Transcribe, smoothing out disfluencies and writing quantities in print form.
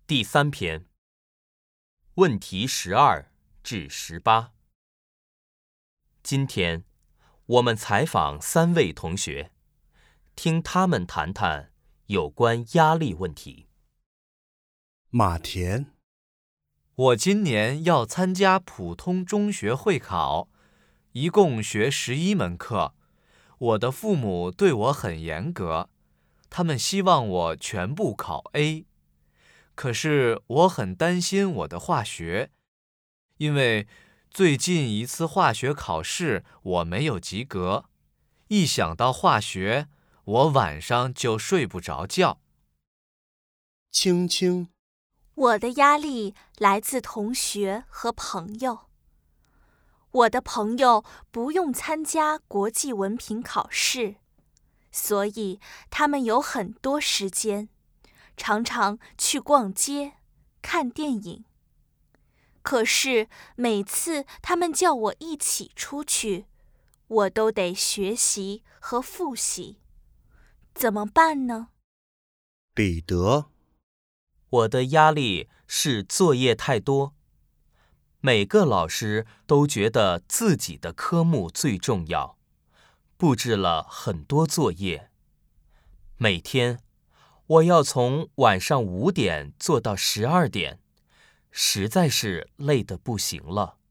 第3篇，问题12至18。今天我们采访3位同学，听他们谈谈有关压力问题。 马田， 我今年要参加普通中学会考，一共学11门课。我的父母对我很严格，他们希望我全部考 A。可是我很担心我的化学，因为最近一次化学考试我没有及格，一想到化学，我晚上就睡不着觉。 青青， 我的压力来自同学和朋友。我的朋友不用参加国际文凭考试，所以他们有很多时间，常常去逛街、看电影。可是每次他们叫我一起出去，我都得学习和复习。怎么办呢？ 彼得， 我的压力是作业太多。每个老师都觉得自己的科目最重要，布置了很多作业。每天我要从晚上5点做到12点，实在是累得不行了。